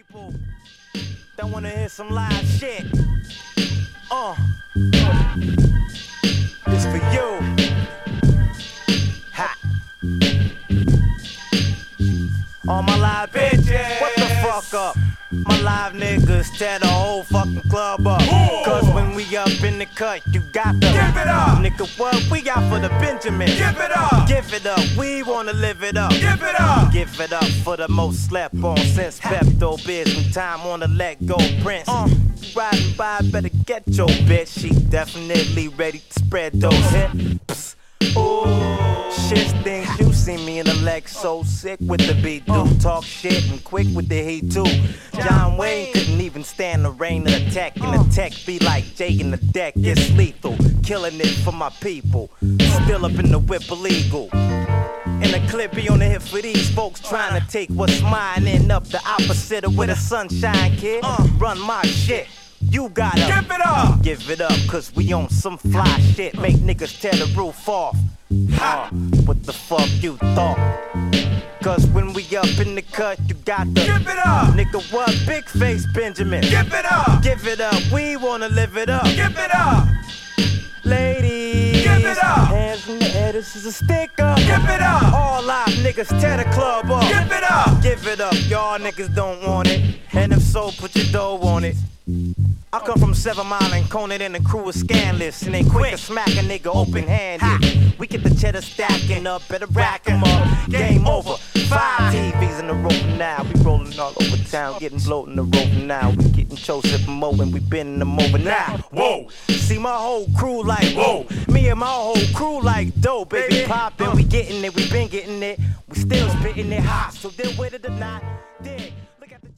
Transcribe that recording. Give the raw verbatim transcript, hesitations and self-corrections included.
people that wanna hear some live shit. Uh, this for you. Ha. All my live bitches, what the fuck up? My live niggas tear the whole fucking club up. Cause when we up in the cut, you got to give it up. Nigga, what we got for the Benjamin? Give it up. Give it up. We wanna live it up. Give it up. Give it up for the most slept on since Pepto Biz and time on the let go Prince. Uh, riding by, better get your bitch. She definitely ready to spread those hips. Ooh, shit stinks. You see me in the leg so sick with the beat. Do talk shit and quick with the heat too. John Wayne couldn't even stand the rain of the tech. And the tech be like Jay in the deck. It's lethal, killing it for my people. Still up in the whip illegal. And the clip be on the hip for these folks trying to take what's mine and up the opposite of where the sunshine, kid. Run my shit. You gotta give it up, give it up, cause we on some fly shit. Make niggas tear the roof off. Ha! What the fuck you thought? Cause when we up in the cut, you got to give it up. Nigga, what? Big face Benjamin. Give it up, give it up. We wanna live it up. Give it up, ladies. Give it up. Hands in the air, this is a stick up. Give it up. All live niggas tear the club up. Give it up, give it up. Y'all niggas don't want it, and if so, put your dough on it. I come from Seven Mile and Conan and the crew is scanless. And they quick to smack a nigga open-handed. We get the cheddar stacking up, better rack 'em up. Game over, five T Vs in the rope now. We rolling all over town, getting bloated in the rope now. We getting Joseph and Mo and we bending them over now. Whoa, see my whole crew like whoa. Me and my whole crew like dope, baby poppin'. We getting it, we been getting it. We still spitting it hot, so then with it or not, dig.